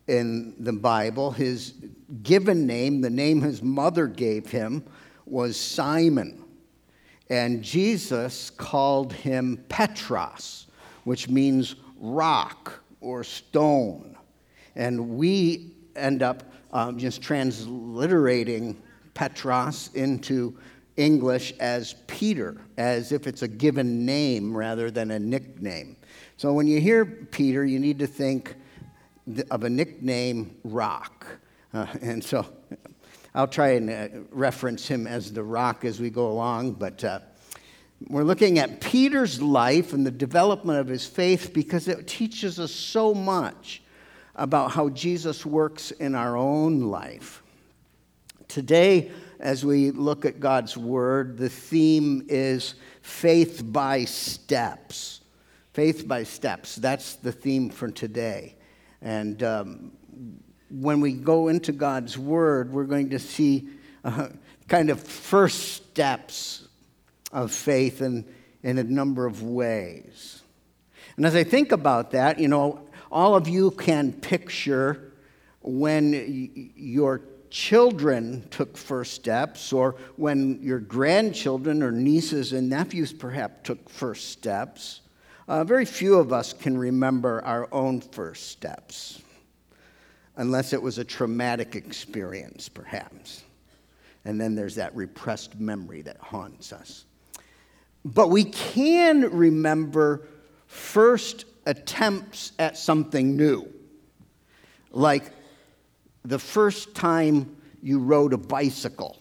in the Bible. His given name, the name his mother gave him, was Simon. And Jesus called him Petros, which means rock or stone. And we end up just transliterating Petros into English as Peter, as if it's a given name rather than a nickname. So when you hear Peter, you need to think of a nickname, Rock. And so I'll try and reference him as the Rock as we go along, but we're looking at Peter's life and the development of his faith because it teaches us so much about how Jesus works in our own life. Today, as we look at God's Word, the theme is faith by steps. Faith by steps. That's the theme for today. And when we go into God's Word, we're going to see kind of first steps of faith in a number of ways. And as I think about that, all of you can picture when your children took first steps, or when your grandchildren or nieces and nephews perhaps took first steps. Very few of us can remember our own first steps, unless it was a traumatic experience, perhaps. And then there's that repressed memory that haunts us. But we can remember first attempts at something new, like the first time you rode a bicycle,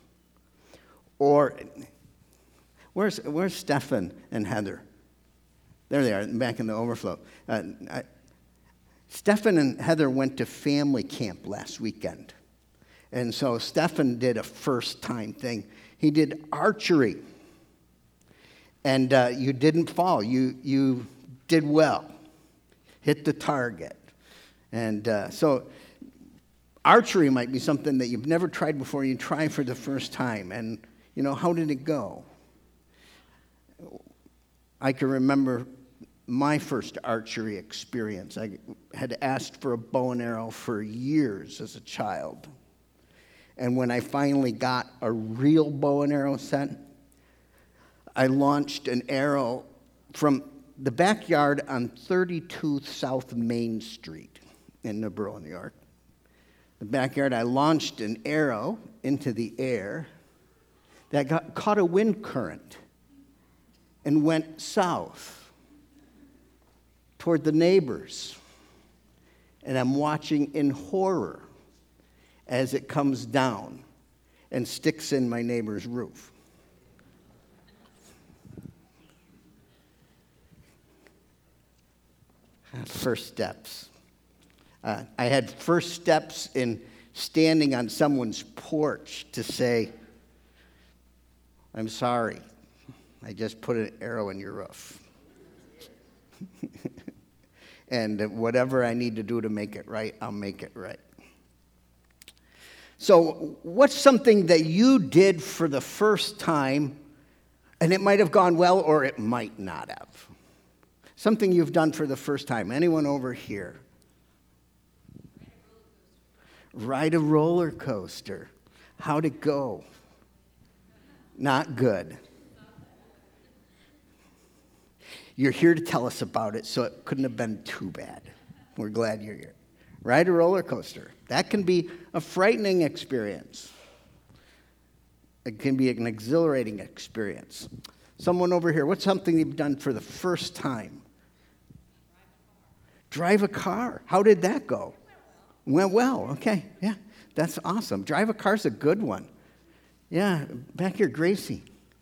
or where's Stefan and Heather? There they are, back in the overflow. Stefan and Heather went to family camp last weekend, and so Stefan did a first-time thing. He did archery, and you didn't fall. You did well, hit the target, and so archery might be something that you've never tried before. You try for the first time, and how did it go? I can remember my first archery experience. I had asked for a bow and arrow for years as a child, and when I finally got a real bow and arrow set, I launched an arrow from the backyard on 32 South Main Street in Newborough, New York. The backyard, I launched an arrow into the air that caught a wind current and went south toward the neighbors. And I'm watching in horror as it comes down and sticks in my neighbor's roof. First steps. I had first steps in standing on someone's porch to say, "I'm sorry, I just put an arrow in your roof." And whatever I need to do to make it right, I'll make it right. So what's something that you did for the first time, and it might have gone well or it might not have? Something you've done for the first time. Anyone over here? Ride a roller coaster. How'd it go? Not good. You're here to tell us about it, so it couldn't have been too bad. We're glad you're here. Ride a roller coaster. That can be a frightening experience. It can be an exhilarating experience. Someone over here, what's something you've done for the first time? Drive a car. How did that go? Went well. Okay. Yeah, that's awesome. Drive a car's a good one. Yeah, back here, Gracie.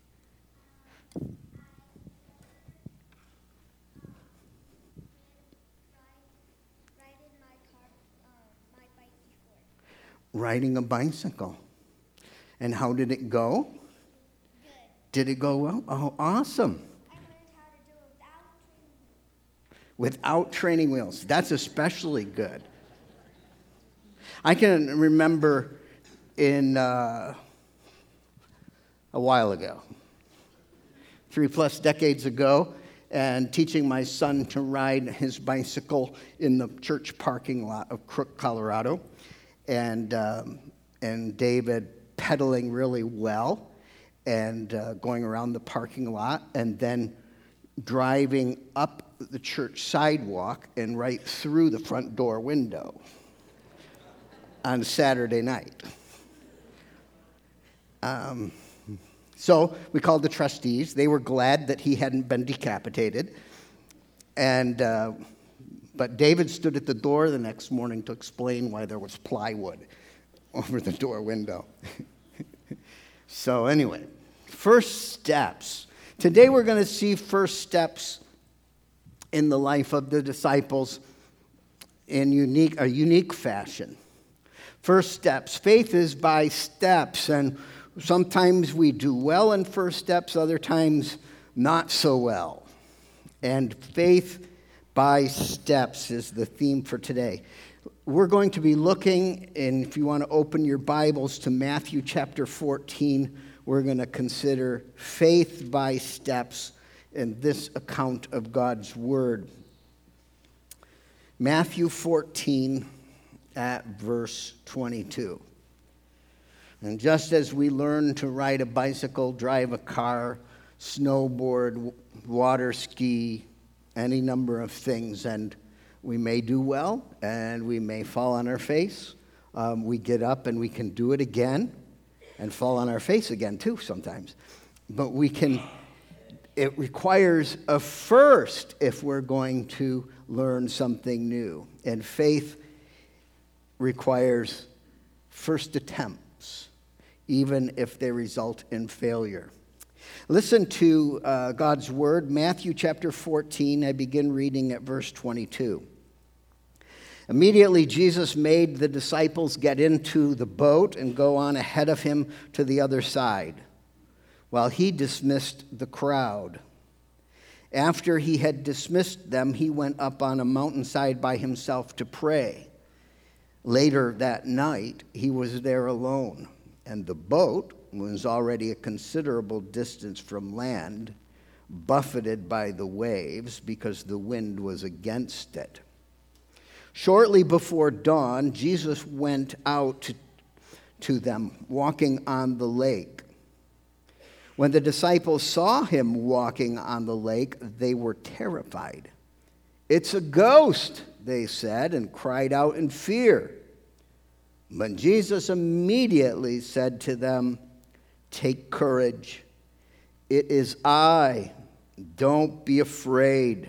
Riding a bicycle. And how did it go? Good. Did it go well? Oh, awesome. I learned how to do it without training wheels. Without training wheels. That's especially good. I can remember in a while ago, 3+ decades ago, and teaching my son to ride his bicycle in the church parking lot of Crook, Colorado, and David pedaling really well and going around the parking lot, and then driving up the church sidewalk and right through the front door window on Saturday night. So we called the trustees. They were glad that he hadn't been decapitated. But David stood at the door the next morning to explain why there was plywood over the door window. So anyway, first steps. Today we're going to see first steps in the life of the disciples in a unique fashion. First steps. Faith is by steps, and sometimes we do well in first steps, other times not so well. And faith by steps is the theme for today. We're going to be looking, and if you want to open your Bibles to Matthew chapter 14, we're going to consider faith by steps in this account of God's Word. Matthew 14 at verse 22. And just as we learn to ride a bicycle, drive a car, snowboard, water ski, any number of things, and we may do well and we may fall on our face, we get up and we can do it again and fall on our face again too sometimes. But it requires a first if we're going to learn something new. And faith requires first attempts, even if they result in failure. Listen to God's Word, Matthew chapter 14. I begin reading at verse 22. Immediately, Jesus made the disciples get into the boat and go on ahead of him to the other side, while he dismissed the crowd. After he had dismissed them, he went up on a mountainside by himself to pray. Later that night, he was there alone, and the boat was already a considerable distance from land, buffeted by the waves because the wind was against it. Shortly before dawn, Jesus went out to them, walking on the lake. When the disciples saw him walking on the lake, they were terrified. "It's a ghost," they said, and cried out in fear. But Jesus immediately said to them, "Take courage. It is I. Don't be afraid."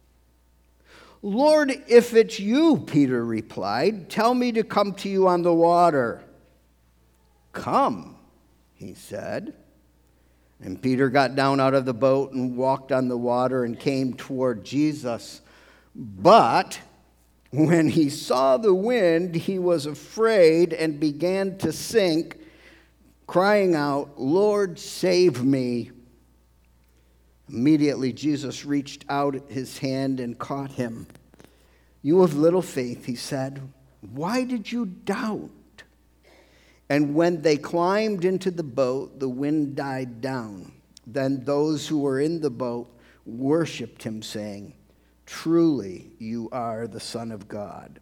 "Lord, if it's you," Peter replied, "tell me to come to you on the water." "Come," he said. And Peter got down out of the boat and walked on the water and came toward Jesus. But when he saw the wind, he was afraid and began to sink, crying out, "Lord, save me." Immediately Jesus reached out his hand and caught him. "You of little faith," he said, "why did you doubt?" And when they climbed into the boat, the wind died down. Then those who were in the boat worshiped him, saying, "Truly, you are the Son of God."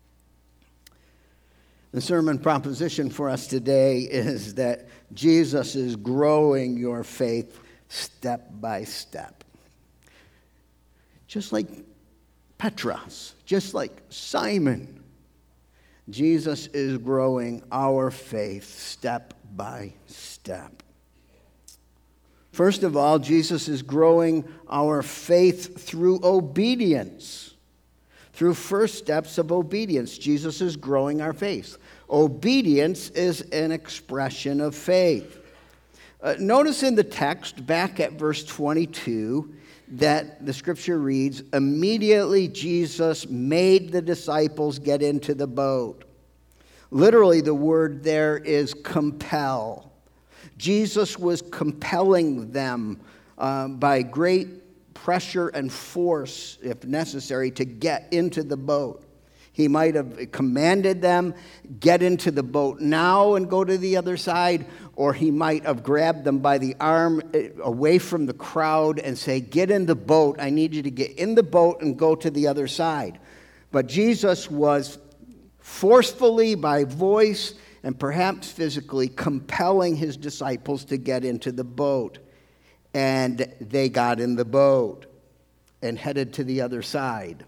The sermon proposition for us today is that Jesus is growing your faith step by step. Just like Petros, just like Simon, Jesus is growing our faith step by step. First of all, Jesus is growing our faith through obedience. Through first steps of obedience, Jesus is growing our faith. Obedience is an expression of faith. Notice in the text, back at verse 22, that the scripture reads, "Immediately Jesus made the disciples get into the boat." Literally, the word there is compel. Jesus was compelling them by great pressure and force, if necessary, to get into the boat. He might have commanded them, get into the boat now and go to the other side, or he might have grabbed them by the arm away from the crowd and say, get in the boat. I need you to get in the boat and go to the other side. But Jesus was forcefully, by voice and perhaps physically, compelling his disciples to get into the boat. And they got in the boat and headed to the other side.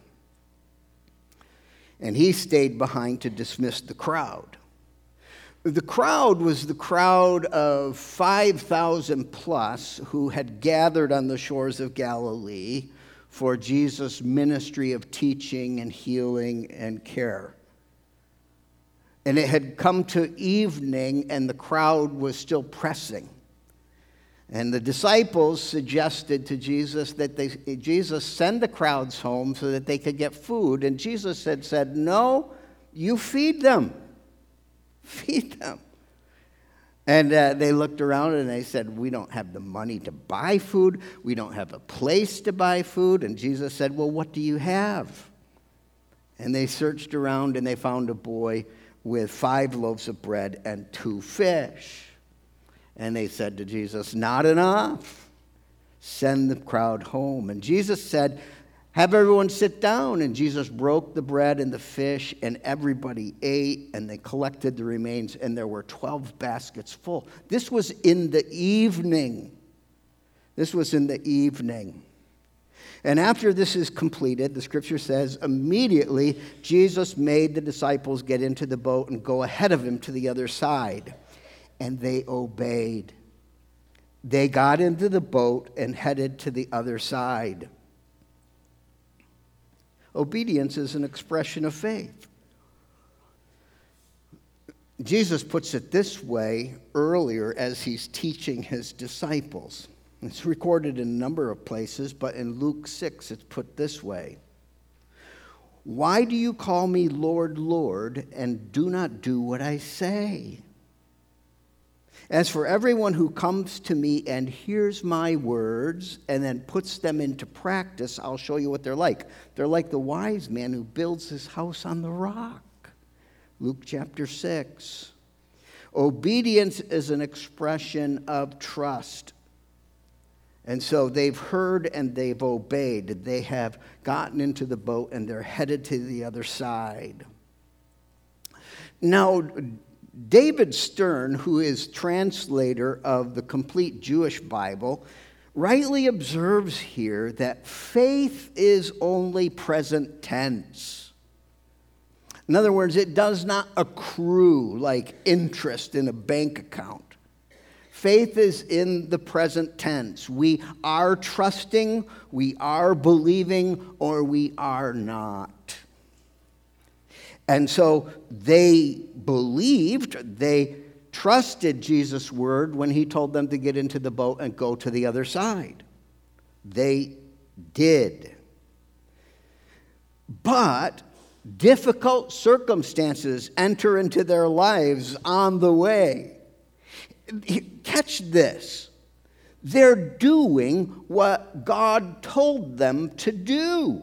And he stayed behind to dismiss the crowd. The crowd was the crowd of 5,000 plus who had gathered on the shores of Galilee for Jesus' ministry of teaching and healing and care. And it had come to evening, and the crowd was still pressing. And the disciples suggested to Jesus that Jesus send the crowds home so that they could get food. And Jesus had said, no, you feed them. Feed them. And they looked around and they said, we don't have the money to buy food. We don't have a place to buy food. And Jesus said, well, what do you have? And they searched around and they found a boy with 5 loaves of bread and 2 fish. And they said to Jesus, not enough. Send the crowd home. And Jesus said, have everyone sit down. And Jesus broke the bread and the fish, and everybody ate, and they collected the remains, and there were 12 baskets full. This was in the evening. This was in the evening. And after this is completed, the scripture says, immediately Jesus made the disciples get into the boat and go ahead of him to the other side. And they obeyed. They got into the boat and headed to the other side. Obedience is an expression of faith. Jesus puts it this way earlier as he's teaching his disciples. It's recorded in a number of places, but in Luke 6, it's put this way. Why do you call me Lord, Lord, and do not do what I say? As for everyone who comes to me and hears my words and then puts them into practice, I'll show you what they're like. They're like the wise man who builds his house on the rock. Luke chapter 6. Obedience is an expression of trust. And so they've heard and they've obeyed. They have gotten into the boat and they're headed to the other side. Now, David Stern, who is translator of the complete Jewish Bible, rightly observes here that faith is only present tense. In other words, it does not accrue like interest in a bank account. Faith is in the present tense. We are trusting, we are believing, or we are not. And so they believed, they trusted Jesus' word when he told them to get into the boat and go to the other side. They did. But difficult circumstances enter into their lives on the way. Catch this. They're doing what God told them to do.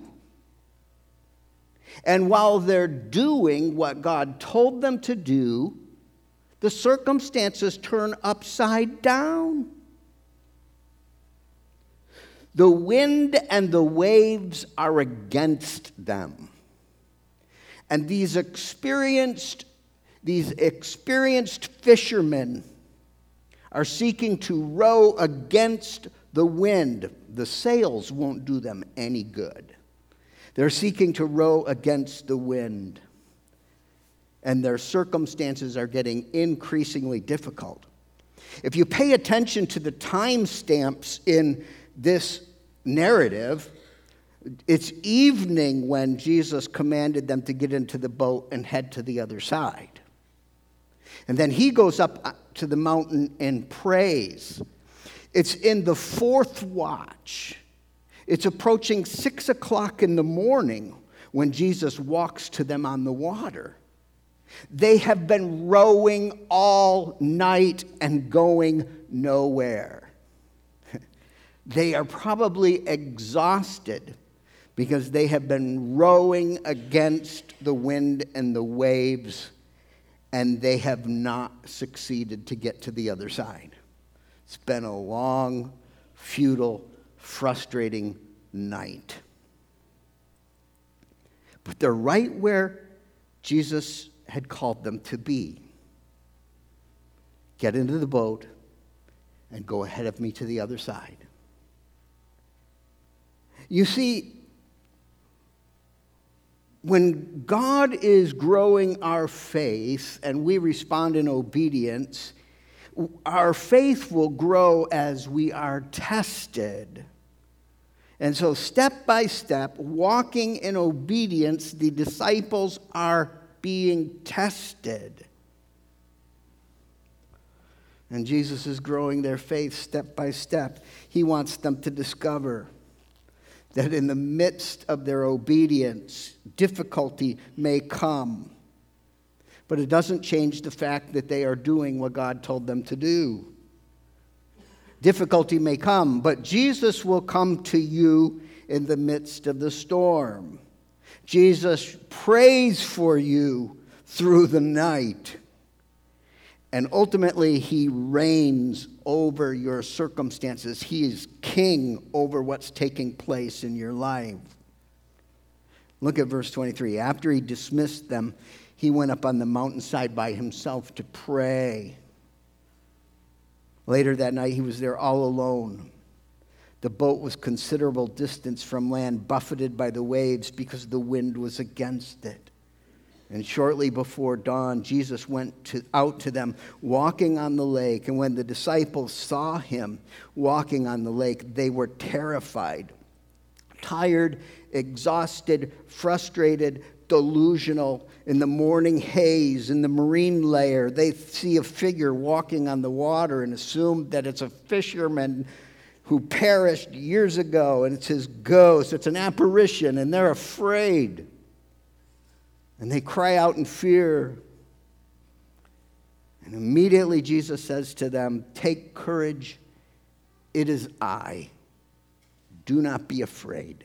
And while they're doing what God told them to do, the circumstances turn upside down. The wind and the waves are against them. And these experienced fishermen are seeking to row against the wind. The sails won't do them any good. They're seeking to row against the wind. And their circumstances are getting increasingly difficult. If you pay attention to the timestamps in this narrative, it's evening when Jesus commanded them to get into the boat and head to the other side. And then he goes up to the mountain and prays. It's in the 4th watch. It's approaching 6 o'clock in the morning when Jesus walks to them on the water. They have been rowing all night and going nowhere. They are probably exhausted because they have been rowing against the wind and the waves, and they have not succeeded to get to the other side. It's been a long, futile, frustrating night. But they're right where Jesus had called them to be. Get into the boat and go ahead of me to the other side. You see, when God is growing our faith and we respond in obedience, our faith will grow as we are tested. And so step by step, walking in obedience, the disciples are being tested. And Jesus is growing their faith step by step. He wants them to discover that in the midst of their obedience, difficulty may come. But it doesn't change the fact that they are doing what God told them to do. Difficulty may come, but Jesus will come to you in the midst of the storm. Jesus prays for you through the night. And ultimately, he reigns over your circumstances. He is king over what's taking place in your life. Look at verse 23. After he dismissed them, he went up on the mountainside by himself to pray. Later that night, he was there all alone. The boat was considerable distance from land, buffeted by the waves because the wind was against it. And shortly before dawn, Jesus went out to them, walking on the lake. And when the disciples saw him walking on the lake, they were terrified, tired, exhausted, frustrated, delusional. In the morning haze, in the marine layer, they see a figure walking on the water and assume that it's a fisherman who perished years ago, and it's his ghost. It's an apparition, and they're afraid. And they cry out in fear. And immediately Jesus says to them, "Take courage, it is I. Do not be afraid."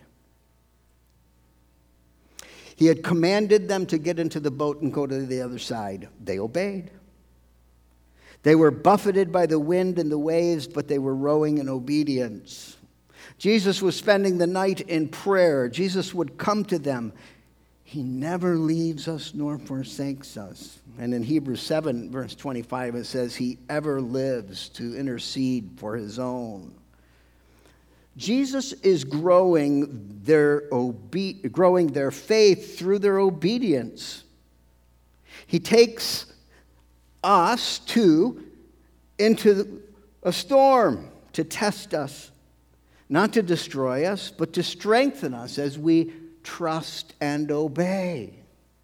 He had commanded them to get into the boat and go to the other side. They obeyed. They were buffeted by the wind and the waves, but they were rowing in obedience. Jesus was spending the night in prayer. Jesus would come to them. He never leaves us nor forsakes us. And in Hebrews 7, verse 25, it says, he ever lives to intercede for his own. Jesus is growing their faith through their obedience. He takes us, too, into a storm to test us, not to destroy us, but to strengthen us as we trust and obey.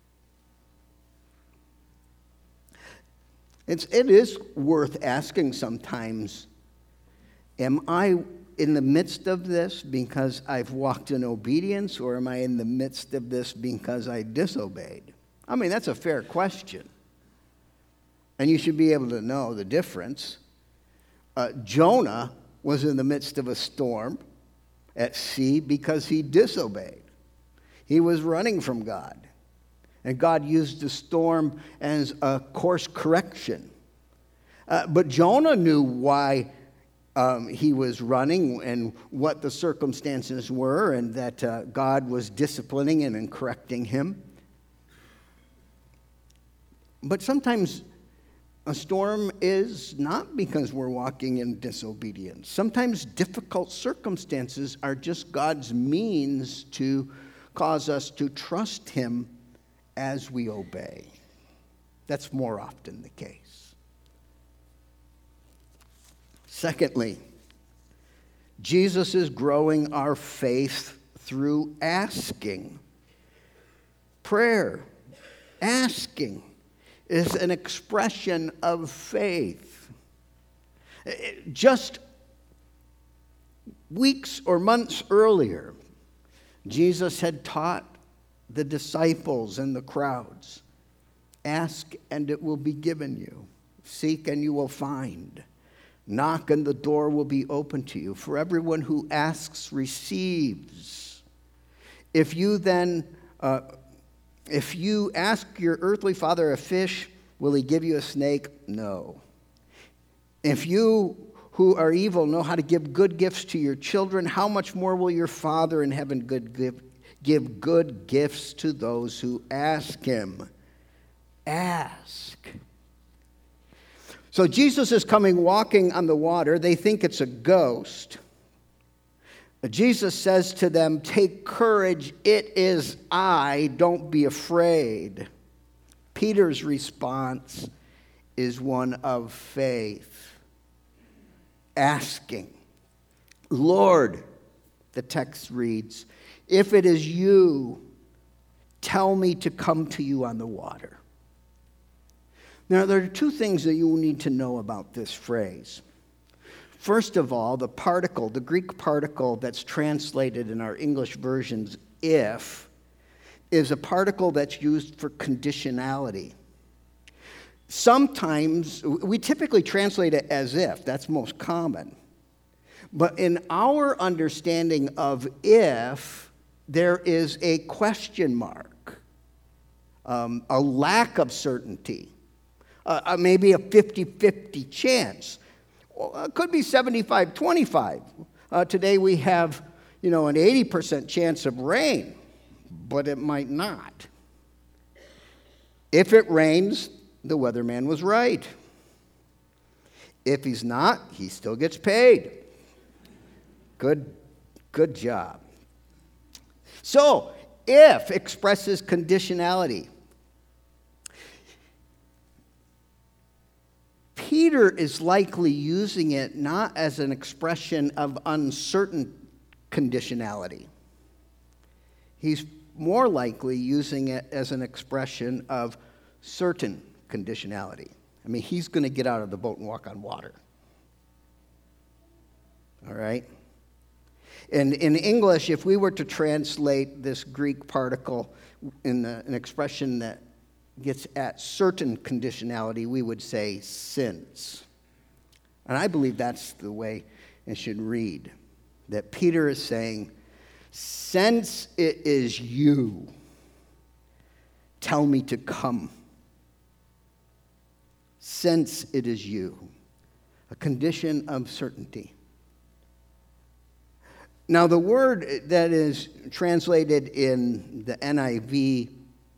It is worth asking sometimes, am I in the midst of this because I've walked in obedience, or am I in the midst of this because I disobeyed? I mean, that's a fair question. And you should be able to know the difference. Jonah was in the midst of a storm at sea because he disobeyed. He was running from God. And God used the storm as a course correction. But Jonah knew why he was running and what the circumstances were, and that God was disciplining him and correcting him. But sometimes a storm is not because we're walking in disobedience. Sometimes difficult circumstances are just God's means to cause us to trust him as we obey. That's more often the case. Secondly, Jesus is growing our faith through asking. Prayer, asking, is an expression of faith. Just weeks or months earlier, Jesus had taught the disciples and the crowds, ask and it will be given you. Seek and you will find. Knock and the door will be open to you. For everyone who asks receives. If you ask your earthly father a fish, will he give you a snake? No. If you who are evil know how to give good gifts to your children, how much more will your Father in heaven give good gifts to those who ask him? Ask. So Jesus is coming walking on the water. They think it's a ghost. Jesus says to them, "Take courage, it is I, don't be afraid." Peter's response is one of faith. Asking, "Lord," the text reads, "if it is you, tell me to come to you on the water." Now, there are two things that you need to know about this phrase. First of all, the particle, the Greek particle that's translated in our English versions, if, is a particle that's used for conditionality. Sometimes, we typically translate it as if, that's most common. But in our understanding of if, there is a question mark, a lack of certainty, maybe a 50-50 chance. It could be 75-25. Today we have, an 80% chance of rain, but it might not. If it rains, the weatherman was right. If he's not, he still gets paid. Good job. So, if expresses conditionality. Peter is likely using it not as an expression of uncertain conditionality. He's more likely using it as an expression of certain conditionality. I mean, he's going to get out of the boat and walk on water. All right? And in English, if we were to translate this Greek particle in an expression that gets at certain conditionality, we would say since. And I believe that's the way it should read. That Peter is saying, since it is you, tell me to come. Since it is you. A condition of certainty. Now, the word that is translated in the NIV,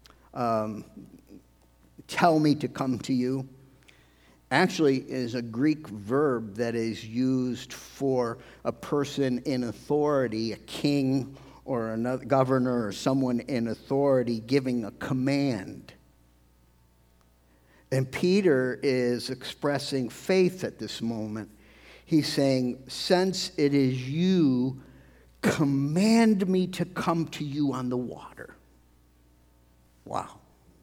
tell me to come to you, actually is a Greek verb that is used for a person in authority, a king or a governor or someone in authority giving a command. And Peter is expressing faith at this moment. He's saying, since it is you, command me to come to you on the water. Wow.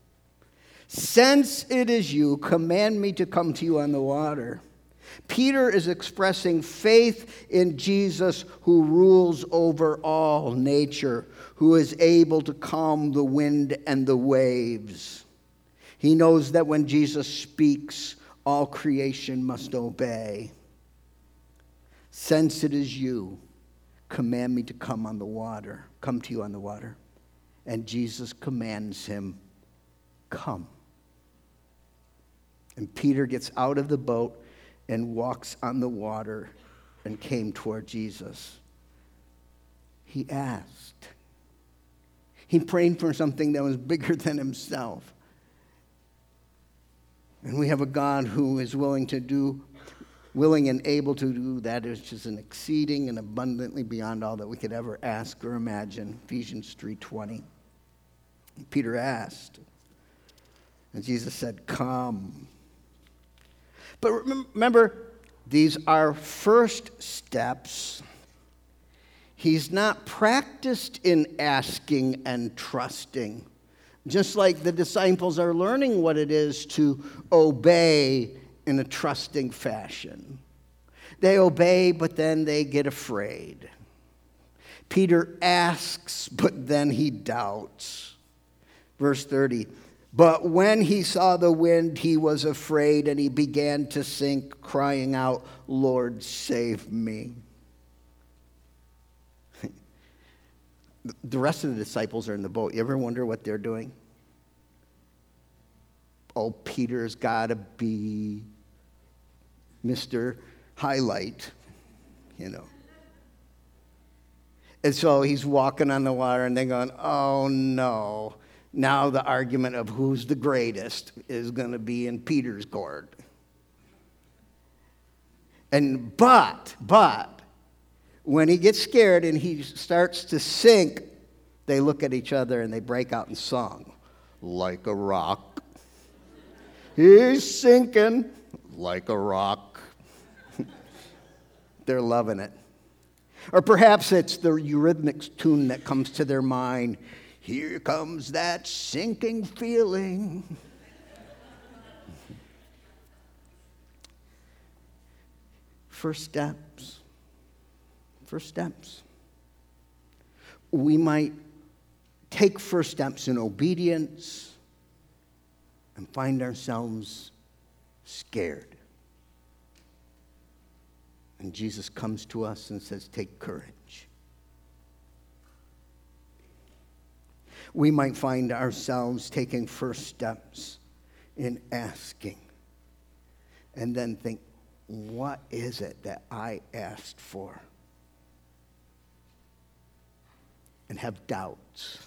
Since it is you, command me to come to you on the water. Peter is expressing faith in Jesus, who rules over all nature, who is able to calm the wind and the waves. He knows that when Jesus speaks, all creation must obey. Since it is you, command me to come on the water, come to you on the water. And Jesus commands him, come. And Peter gets out of the boat and walks on the water and came toward Jesus. He asked. He prayed for something that was bigger than himself. And we have a God who is willing and able to do that which is an exceeding and abundantly beyond all that we could ever ask or imagine. Ephesians 3:20. Peter asked, and Jesus said, come. But remember, these are first steps. He's not practiced in asking and trusting. Just like the disciples are learning what it is to obey in a trusting fashion. They obey, but then they get afraid. Peter asks, but then he doubts. Verse 30, but when he saw the wind, he was afraid, and he began to sink, crying out, Lord, save me. The rest of the disciples are in the boat. You ever wonder what they're doing? Oh, Peter's got to be Mr. Highlight, you know. And so he's walking on the water, and they're going, oh, no. Now the argument of who's the greatest is going to be in Peter's court. But, when he gets scared and he starts to sink, they look at each other and they break out in song. Like a rock. He's sinking like a rock. They're loving it. Or perhaps it's the Eurythmics tune that comes to their mind. Here comes that sinking feeling. First steps. First steps. We might take first steps in obedience and find ourselves scared. And Jesus comes to us and says, take courage. We might find ourselves taking first steps in asking and then think, what is it that I asked for? And have doubts.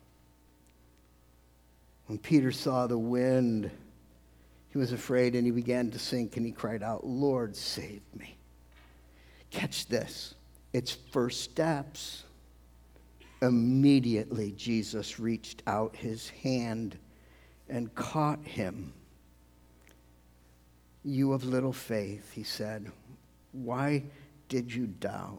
When Peter saw the wind, he was afraid and he began to sink and he cried out, Lord, save me. Catch this. It's first steps. Immediately, Jesus reached out his hand and caught him. You of little faith, he said, why did you doubt?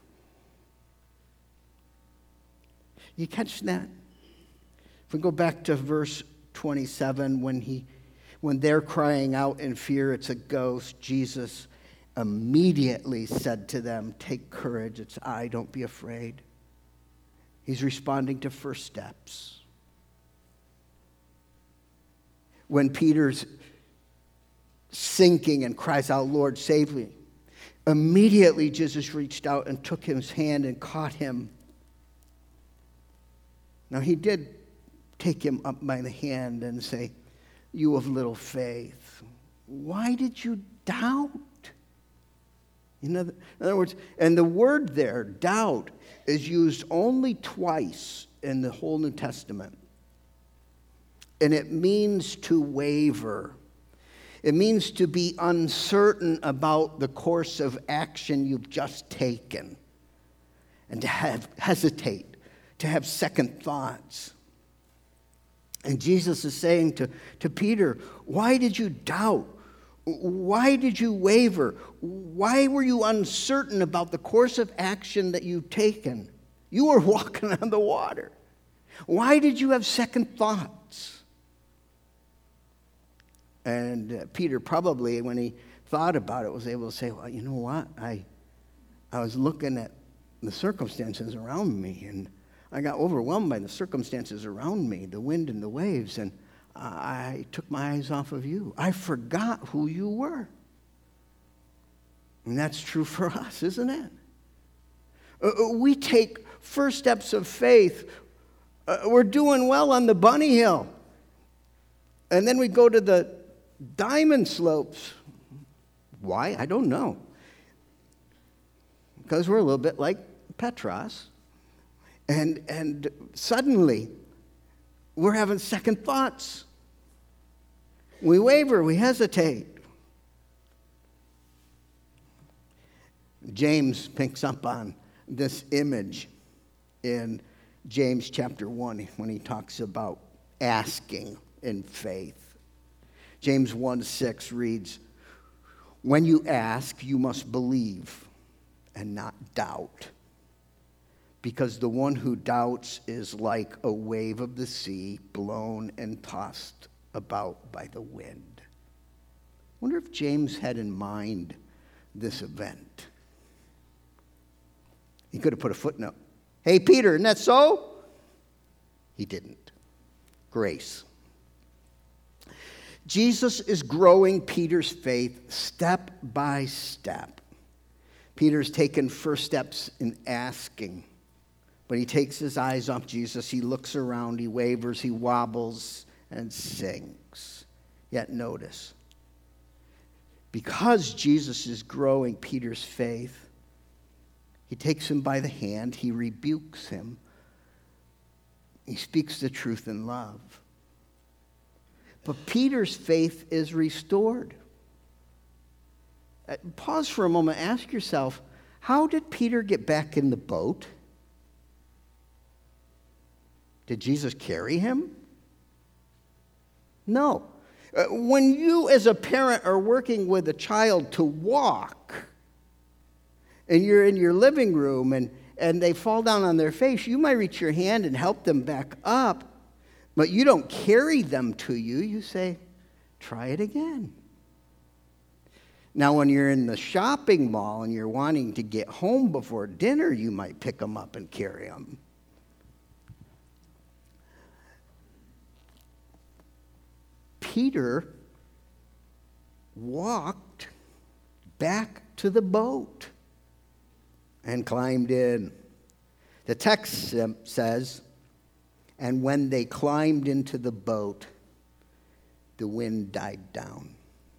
You catch that? If we go back to verse 27, when they're crying out in fear, it's a ghost, Jesus immediately said to them, take courage, it's I, don't be afraid. He's responding to first steps. When Peter's sinking and cries out, Lord, save me, immediately Jesus reached out and took his hand and caught him. Now he did take him up by the hand and say, you of little faith, why did you doubt? In other words, and the word there, doubt, is used only twice in the whole New Testament. And it means to waver. It means to be uncertain about the course of action you've just taken. And to hesitate, to have second thoughts. And Jesus is saying to Peter, why did you doubt? Why did you waver? Why were you uncertain about the course of action that you've taken? You were walking on the water. Why did you have second thoughts? And Peter probably, when he thought about it, was able to say, well, you know what? I was looking at the circumstances around me, and I got overwhelmed by the circumstances around me, the wind and the waves, and I took my eyes off of you. I forgot who you were. And that's true for us, isn't it? We take first steps of faith. We're doing well on the bunny hill. And then we go to the diamond slopes. Why? I don't know. Because we're a little bit like Petros. And suddenly, we're having second thoughts. We waver, we hesitate. James picks up on this image in James chapter 1 when he talks about asking in faith. James 1:6 reads, when you ask, you must believe and not doubt. Because the one who doubts is like a wave of the sea blown and tossed about by the wind. I wonder if James had in mind this event. He could have put a footnote. Hey, Peter, isn't that so? He didn't. Grace. Jesus is growing Peter's faith step by step. Peter's taken first steps in asking. But he takes his eyes off Jesus. He looks around, he wavers, he wobbles, and sinks. Yet notice, because Jesus is growing Peter's faith, he takes him by the hand, he rebukes him, he speaks the truth in love. But Peter's faith is restored. Pause for a moment, ask yourself, how did Peter get back in the boat? Did Jesus carry him? No. When you as a parent are working with a child to walk, and you're in your living room and they fall down on their face, you might reach your hand and help them back up, but you don't carry them to you. You say, try it again. Now, when you're in the shopping mall and you're wanting to get home before dinner, you might pick them up and carry them. Peter walked back to the boat and climbed in. The text says, and when they climbed into the boat, the wind died down.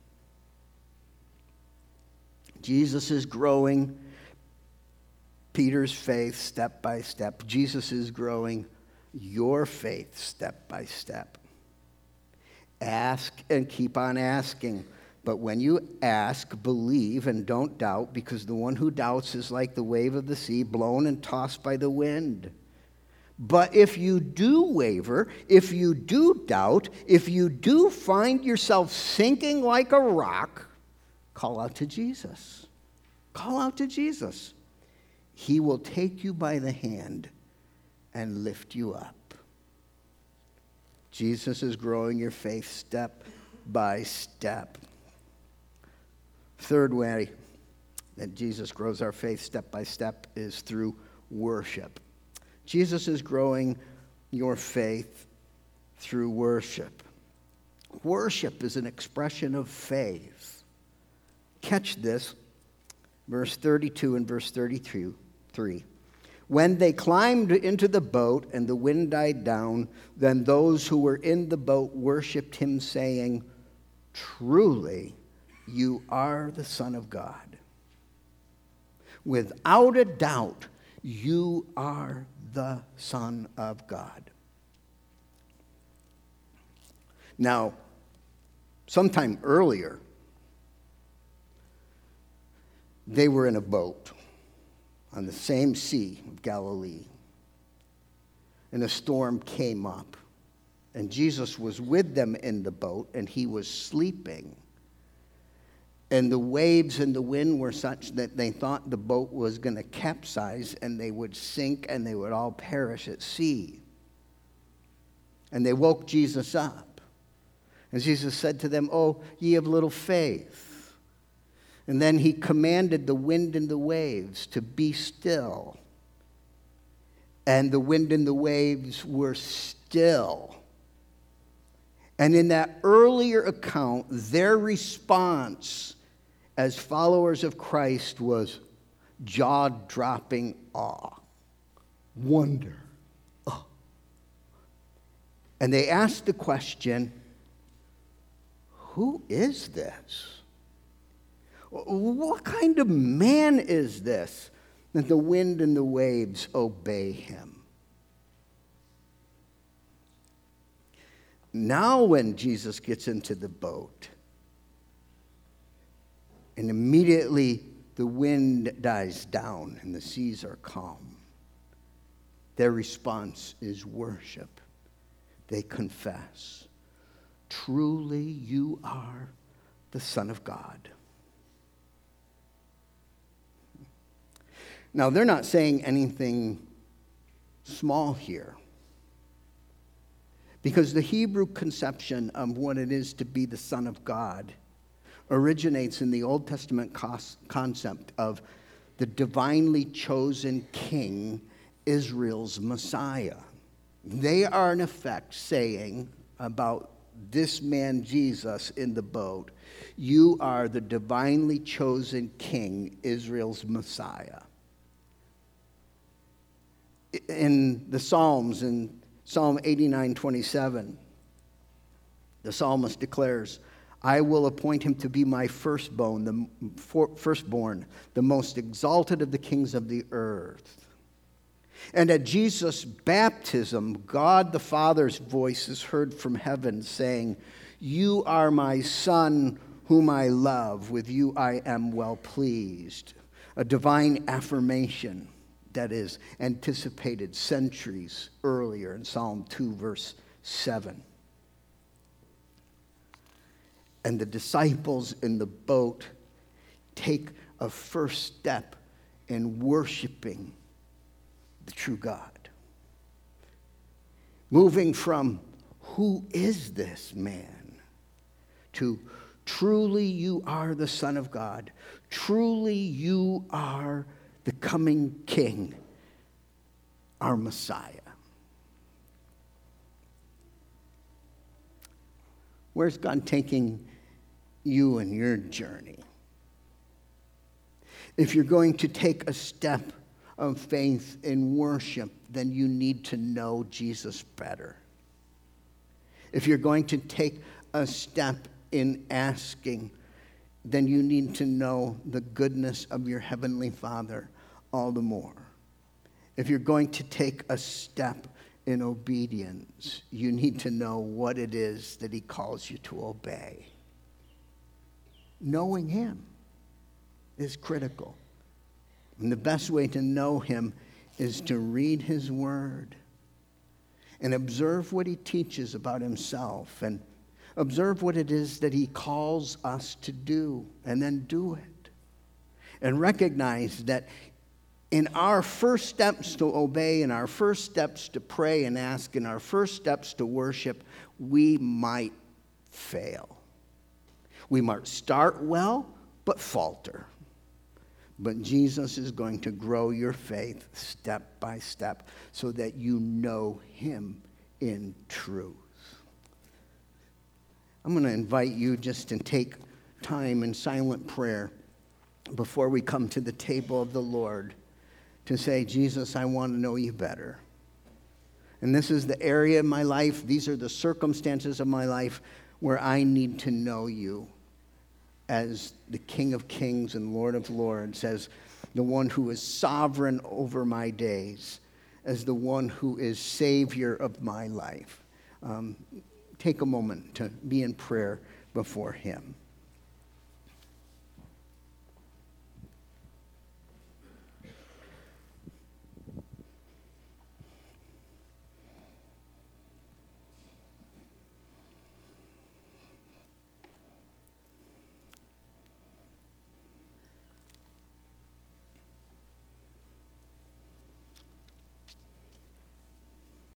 Jesus is growing Peter's faith step by step. Jesus is growing your faith step by step. Ask and keep on asking. But when you ask, believe and don't doubt, because the one who doubts is like the wave of the sea, blown and tossed by the wind. But if you do waver, if you do doubt, if you do find yourself sinking like a rock, call out to Jesus. Call out to Jesus. He will take you by the hand and lift you up. Jesus is growing your faith step by step. Third way that Jesus grows our faith step by step is through worship. Jesus is growing your faith through worship. Worship is an expression of faith. Catch this, verse 32 and verse 33. When they climbed into the boat and the wind died down, then those who were in the boat worshiped him, saying, truly, you are the Son of God. Without a doubt, you are the Son of God. Now, sometime earlier, they were in a boat on the same sea of Galilee. And a storm came up. And Jesus was with them in the boat, and he was sleeping. And the waves and the wind were such that they thought the boat was going to capsize, and they would sink, and they would all perish at sea. And they woke Jesus up. And Jesus said to them, "Oh, ye of little faith." And then he commanded the wind and the waves to be still. And the wind and the waves were still. And in that earlier account, their response as followers of Christ was jaw-dropping awe, wonder. Oh. And they asked the question, who is this? What kind of man is this that the wind and the waves obey him? Now when Jesus gets into the boat, and immediately the wind dies down and the seas are calm, their response is worship. They confess, truly you are the Son of God. Now, they're not saying anything small here, because the Hebrew conception of what it is to be the Son of God originates in the Old Testament concept of the divinely chosen king, Israel's Messiah. They are, in effect, saying about this man Jesus in the boat, you are the divinely chosen king, Israel's Messiah. in the Psalms, in Psalm 89:27, the psalmist declares, I will appoint him to be my firstborn, the most exalted of the kings of the earth. And at Jesus' baptism, God the Father's voice is heard from heaven saying, you are my Son whom I love. With you I am well pleased. A divine affirmation that is anticipated centuries earlier in Psalm 2, verse 7. And the disciples in the boat take a first step in worshiping the true God. Moving from, who is this man? To, truly you are the Son of God. Truly you are the coming King, our Messiah. Where's God taking you in your journey? If you're going to take a step of faith in worship, then you need to know Jesus better. If you're going to take a step in asking, then you need to know the goodness of your Heavenly Father all the more. If you're going to take a step in obedience, you need to know what it is that He calls you to obey. Knowing Him is critical. And the best way to know Him is to read His Word and observe what He teaches about Himself and observe what it is that He calls us to do and then do it. And recognize that in our first steps to obey, in our first steps to pray and ask, in our first steps to worship, we might fail. We might start well, but falter. But Jesus is going to grow your faith step by step so that you know Him in truth. I'm going to invite you just to take time in silent prayer before we come to the table of the Lord to say, Jesus, I want to know you better. And this is the area of my life, these are the circumstances of my life where I need to know you as the King of Kings and Lord of Lords, as the one who is sovereign over my days, as the one who is Savior of my life. Take a moment to be in prayer before Him.